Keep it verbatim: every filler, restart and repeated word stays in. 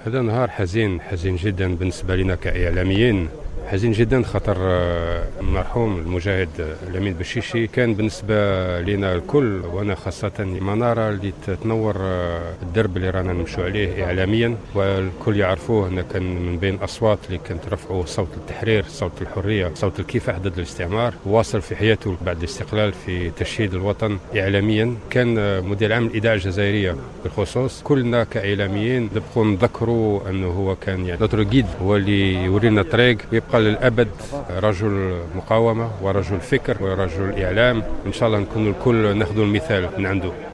هذا نهار حزين حزين جدا بالنسبة لنا كإعلاميين. حزين جدا خاطر المرحوم المجاهد الأمين بشيشي كان بالنسبة لنا الكل، وأنا خاصة منارة اللي تنور الدرب اللي رانا نمشوا عليه إعلاميا، والكل يعرفوه أنه كان من بين أصوات اللي كانت رفعوا صوت التحرير، صوت الحرية، صوت الكفاح ضد الاستعمار. واصل في حياته بعد الاستقلال في تشييد الوطن إعلاميا. كان مدير عام الإذاعة الجزائرية بالخصوص. كلنا كإعلاميين نبقوا نذكروا أنه هو كان يعني نوتر جيد، هو اللي يورينا الطريق ويبقى للأبد رجل مقاومة ورجل فكر ورجل إعلام. إن شاء الله نكون الكل ناخذ المثال من عنده.